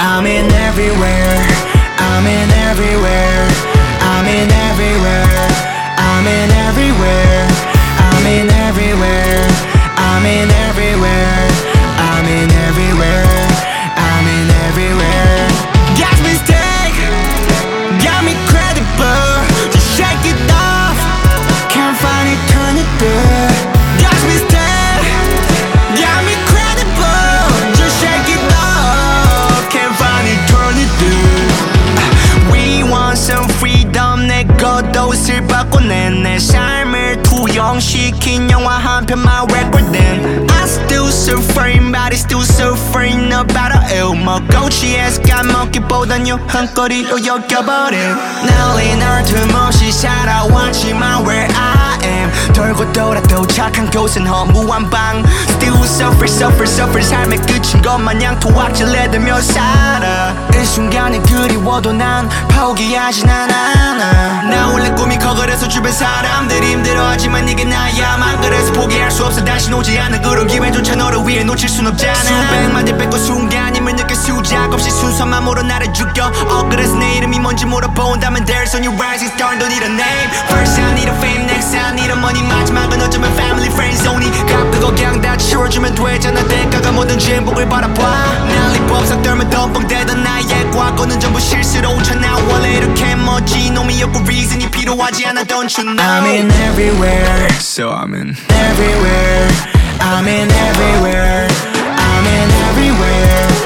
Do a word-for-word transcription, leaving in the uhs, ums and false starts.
I'm in everywhere, I'm in everywhere, I'm in everywhere, I'm in everywhere, I'm in everywhere, I'm in everywhere, I'm in everywhere, I'm in everywhere. Got me stuck, got me credible, just shake it off, can't find eternity. Got me stuck, got me credible, just shake it off, can't find eternity. We want some freedom, 내 겉옷을 바꿔내 내 삶을 투영시킨 영화 한 편만 recording. I still suffering, body still suffering about a ill 먹고 취해서 까먹기보단 유한거리로 여겨버린 난리 날 틈 없이 살아왔지만 where I am 돌고 돌아 도착한 곳은 허무한 방 Still suffer suffer suffer 삶의 끝인 것 마냥 토악질내대며 살아 이 순간이 그리워도 난 포기하진 않아 나 원래 꿈이 커 그래서 주변 사람들이 힘들어하지만 이게 나야만 그래서 포기할 수 없어 다시 오지 않는 그런 기회조차 너를 위해 놓칠 순 없잖아 수백만 대 뺏고 순간임을 느껴 수작 없이 순서만 모로 나를 죽여 어 그래서 내 이름이 뭔지 물어본다면 There's a new rising star don't need a name First I need a fame next I need a money 마지막은 어쩌면 family friends only 갚고 그냥 다 치워주면 되잖아 대가가 뭐든지 행복을 바라봐 난리 법석 떨면 덤벙대던 나의 과거는 전부 실수로 쳤나 원래 이렇게 멋진 놈이었고 reason이 필요하지 않아 don't you know I'm in everywhere So I'm in everywhere I'm in everywhere I'm in everywhere